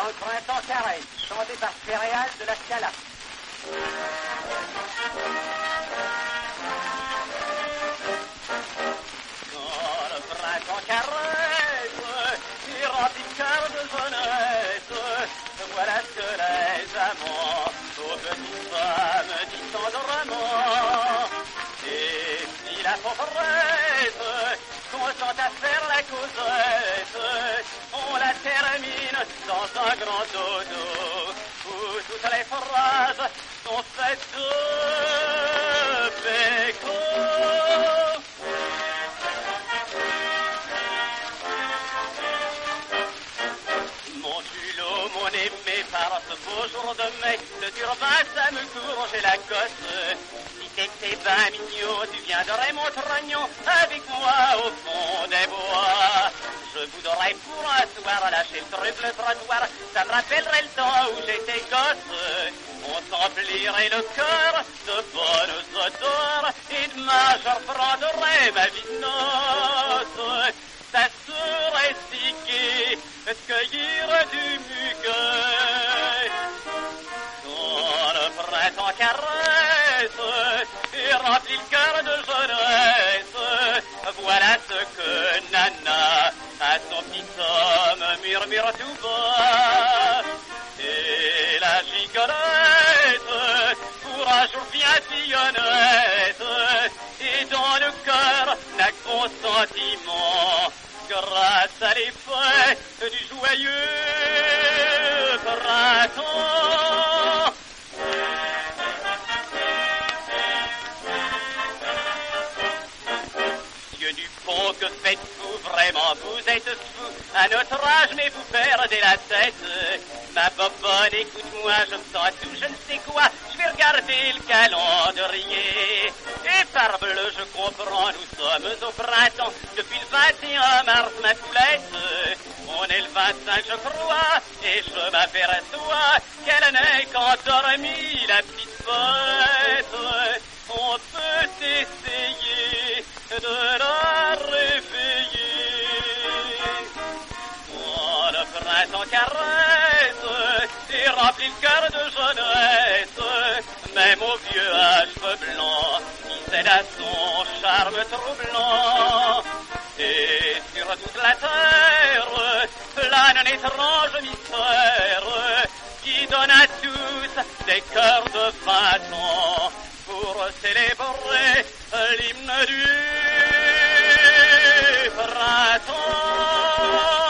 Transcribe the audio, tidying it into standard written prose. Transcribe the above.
dans le printemps carré, chanté par Céréales de la Scala. Dans le printemps carré, qui remplit le cœur de jeunesse, voilà ce que les amants aux petites femmes disent tendrement. Et si la pauvresse consent à faire la causette, on la termine dans un grand dodo où toutes les phrases sont faites de bécos. Mon culot, mon aimé, par ce beau jour de mai, le turbin, ça me court, j'ai la cosse. Si t'étais ben mignon, tu viendrais mon trognon avec moi au fond des bois. Je voudrais pour un soir lâcher le triple trottoir, ça me rappellerait le temps où j'étais gosse. On s'emplirait le cœur de bonnes odeurs et demain je reprendrais ma vie de noces. Ça serait si gai de cueillir du muguet. Quand le printemps caresse et remplit le cœur de jeunesse, voilà ce que Nana à son petit homme murmure tout bas. Et la gigolette pour un jour bien si honnête, et dans le cœur n'a que bon sentiment, grâce à l'effet du joyeux printemps. Dieu du pont, que faites-vous vraiment? Vous êtes fou à notre âge, mais vous perdez la tête. Ma bobonne, écoute-moi, je me sens tout, je ne sais quoi. Je vais regarder le calendrier. Et parbleu, je comprends, nous sommes au printemps. Depuis le 21 mars, ma poulette. On est le 25, je crois, et je m'aperçois qu'elle n'est qu'endormie, la petite bête. On peut essayer de la réveiller. Quand le printemps caresse et remplit le cœur de jeunesse, même au vieux à cheveux blancs qui cède à son charme troublant. Et sur toute la terre plane un étrange mystère qui donne à tous des cœurs de 20 ans pour célébrer l'hymne du printemps.